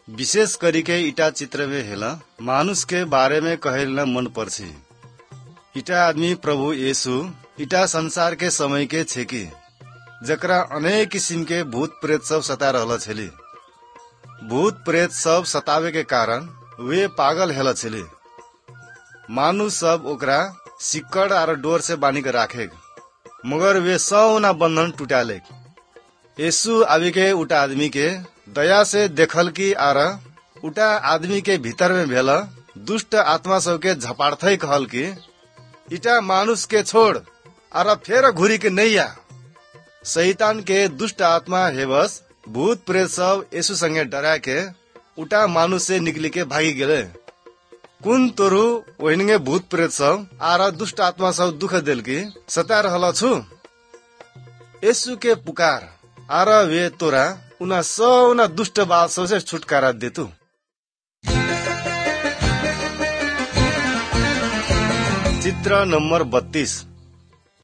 विशेष करके इटा चित्र में हेला मानुष के बारे में कहेला मन पर्सी। इटा आदमी प्रभु यीशु इटा संसार के समय के छे कि जकरा अनेक किसिम के भूत प्रेत सब सता रहल छेली। भूत प्रेत सब सतावे के कारण वे पागल हेल छेली। मानुष सब ओकरा सिक्कड़ और डोर से बानी के राखे, मगर वे सौना बंधन टूटाले। यीशु आवी के उटा आदमी के दया से देखल की आर उटा आदमी के भीतर में भेल दुष्ट आत्मा सब के झपाड़थई कहल की इटा मानुष के छोड़ और फेर घुरी के नैया। शैतान के दुष्ट आत्मा हेबस भूत प्रेत सब यीशु संगे डरा के उटा मानुष से निकली के भागी गेले। कुन तोरु वहिनगे भूत प्रेत सब आर दुष्ट आत्मा सब दुख देल की सता रहल छु। यीशु के पुकार आर वे तोरा उना सौना दुष्ट बाल सबसे छुटकारा देतु। चित्र नंबर 32।